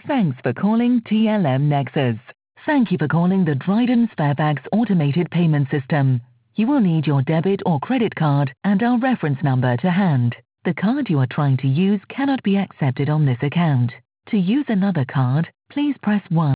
Thanks for calling TLM Nexus. Thank you for calling the Dryden Sparebags automated payment system. You will need your debit or credit card and our reference number to hand. The card you are trying to use cannot be accepted on this account. To use another card, please press 1.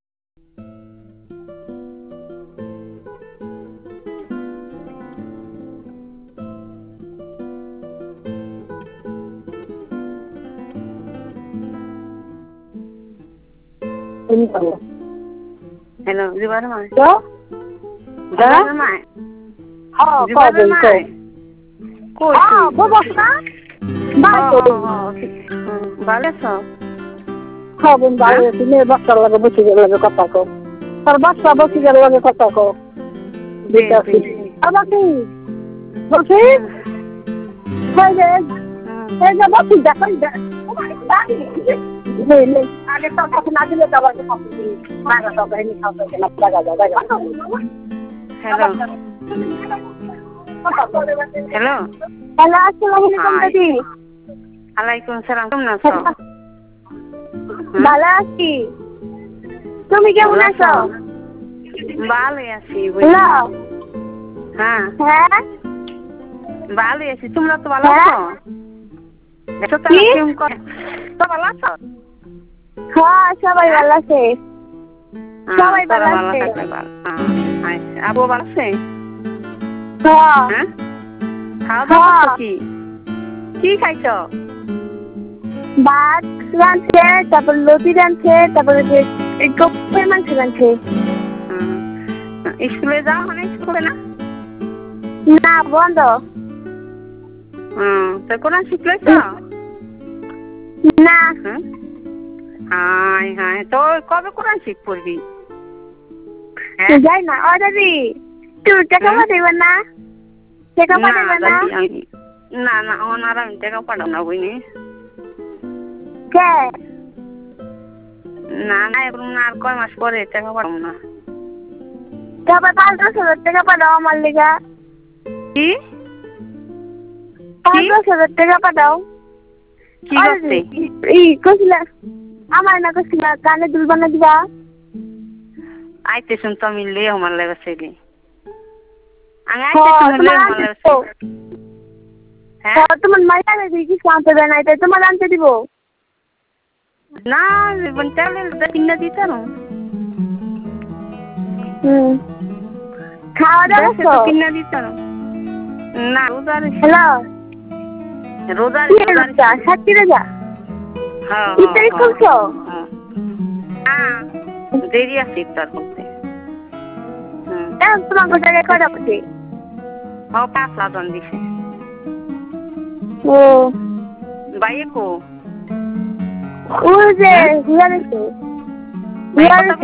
Hello, di ba naman? Hello? Di ba naman? Oo, Di ba call naman? ko. Bubos na? Bakit? Balas o? Bun balas. Ini basta lagi bosigar lagi kata ko. Basta bosigar lagi kata ko. Bikasi. Abaki. Bosi? Hey, bosi dakar dah. नहीं आगे तो अपना दिले दवा के मारा तो कहीं नहीं खाओ के लगा जाएगा Hello. Hello. हेलो अस्सलाम वालेकुम दीदी Alaikum salam. কেমন আছো? ভালো আছি তুমি কেমন আছো ভালোই আছি হ্যালো হ্যাঁ হ্যাঁ ভালোই আছি তোমরা তো ভালো আছো এত তারা কেমন করে তো ভালো আছো হ্যাঁ সবাই ভালো আছে সবাই ভালো আছে আবু ভালো আছে হ্যাঁ খাওয়া দাওয়া কি কি খাইছো ভাত রাঁধছে তারপর লতি রাঁধছে তারপরে গোপের মাংস রাঁধছে স্কুলে যাও মানে স্কুলে না না বন্ধ তো কোরআন শিখলেছ না হাই হাই তো কবে কোরআন শিখ পড়বি যাই না ও দাদি তুই টাকা পাঠাইবে না টাকা পাঠাইবে না না না ওনারা আমি টাকা পাঠাবো না বুঝলি কে না না এখন আর কয় মাস পরে টাকা পাঠাবো না তারপর ৫-১০ হাজার টাকা পাঠাও আমার লিগা কি ৫-১০ হাজার টাকা পাঠাও কি করতে কইছিলা আমার না কইছিলা কানে দুল বানা দিবা আইতে শুন তো মিললে আমার লাগে সেলি আমি আইতে শুনলে আমার লাগে হ্যাঁ তোমার মাইয়া লাগি কি আনতে দেয় না তাই তোমার আনতে দিব না তাহলে কিনে দিতে না খাওয়া দাওয়া তো কিনে দিতে না রোজার হ্যালো রোজার সাক্ষী রেজা হ্যাঁ ইফতারি করছো হ্যাঁ দেরি আছে ইফতার করতে তোমার জায়গায় কটা করছে ও 5 লাখ দিছে ও বাইয়ে কো ওই যে ঘুরে